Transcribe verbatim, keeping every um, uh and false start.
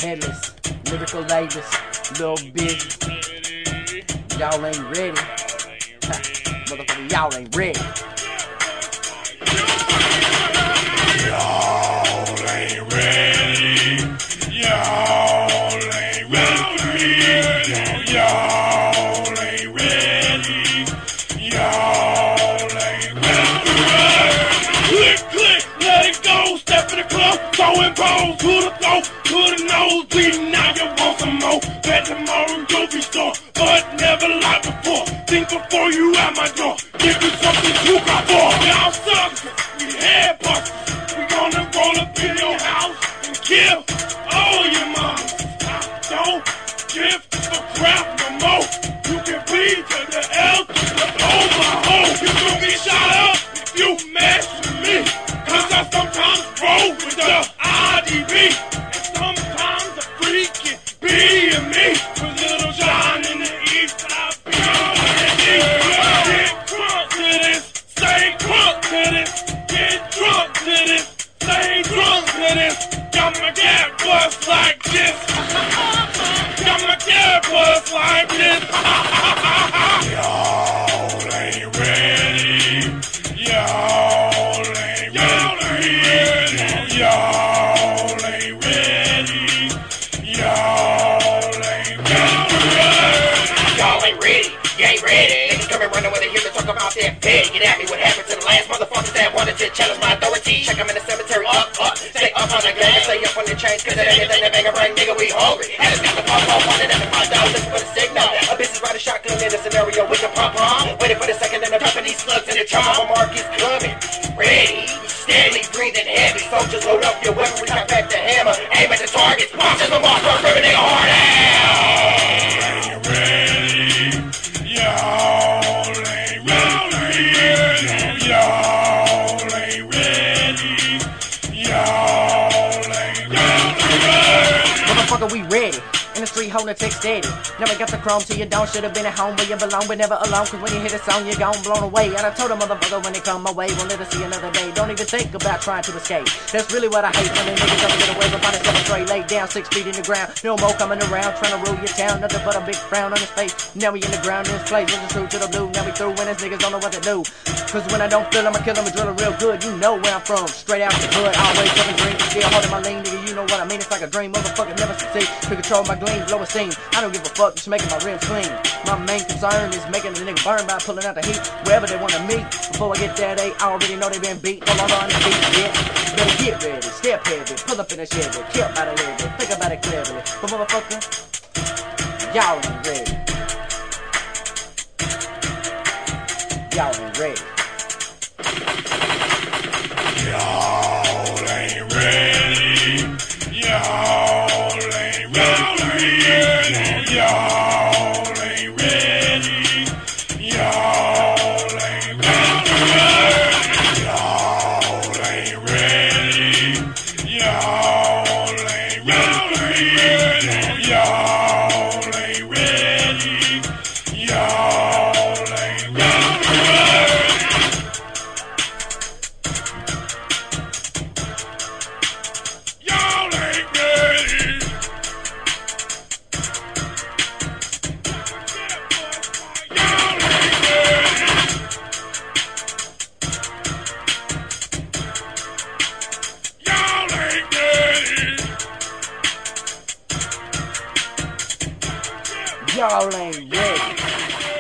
Headless, lyrical Davis, little bitch. Y'all ain't ready. Ha, motherfucker, y'all ain't ready. Y'all ain't ready. Y'all ain't ready. Y'all ain't ready. Y'all ain't ready. Click, click, let it go. Step in the club, throwing balls to the floor, to the nose, bleeding. Now you want some more. Bet tomorrow you'll be sore, but never like before. Think before you at my door. Give you something to cry for. Y'all suck. We head busters. We gonna roll up in your house and kill all your mamas. I don't give a crap no more. You can bleed to the L to the O, my hoe. You gon' be shot up if you mess with me. Cause I sometimes roll with the I D B. And sometimes the freak can be in me. With Little John in the east side, beyond the east. Get crunk to this, stay crunk to this. Get drunk to this, stay drunk to this. Got my cat bust like this. Got my cat bust like this. Y'all ain't ready. Y'all ain't ready. Y'all ain't ready. Y'all ain't ready. Y'all ain't ready. You ain't ready. Niggas coming running when they hear me talk about that pig. Get at me, what happened to the last motherfuckers that wanted to challenge my authority? Check them in the cemetery, up, up. Stay up on the gang, stay up on the chains, cause it ain't anything that make a brain, nigga, we hungry. And it's got the pump on, wanted at the find out, listen for the signal. A bitch is riding shotgun in a scenario with the pump on. Waiting for the second and the pumping these slugs in the charm. Mark is coming, ready, steadily breathing heavy. Soldiers load up your weapon, we got back the hammer. Aim at the targets, watch as the mark, run, rip a nigga hard out. Y'all ain't ready. Y'all ain't ready. Y'all ain't ready. Y'all ain't ready. Motherfucker, we ready. In the street holding a text steady. Never got the chrome till you don't. Should've been at home where you belong, but never alone. Cause when you hit a song, you're gone, blown away. And I told a motherfucker when they come my way, we'll never see another day. Don't even think about trying to escape. That's really what I hate when the niggas ever get away. But find himself straight, laid down six feet in the ground. No more coming around, trying to rule your town. Nothing but a big frown on his face. Now we in the ground in this place, listen true to the blue. Now we through when these niggas don't know what to do. Cause when I don't feel I'ma kill them and drill it real good. You know where I'm from, straight out the hood. Always living green, still holding my lean, nigga. You know what I mean? It's like a dream, motherfucker never succeed. To control my gleam, blow a scene. I don't give a fuck, just making my rims clean. My main concern is making the nigga burn by pulling out the heat wherever they wanna meet. Before I get there, they already know they been beat. No longer on the beat yet. Better get ready, step heavy, pull up in a Chevy, kill by the levy, think about it cleverly. But motherfucker, y'all ain't ready. Y'all ain't ready. Y'all ain't ready. Y'all ain't ready. Y'all ain't ready. Y'all ain't ready. Y'all ain't ready. Y'all ain't ready. Y'all ain't ready. Y'all ain't ready. Y'all ain't ready.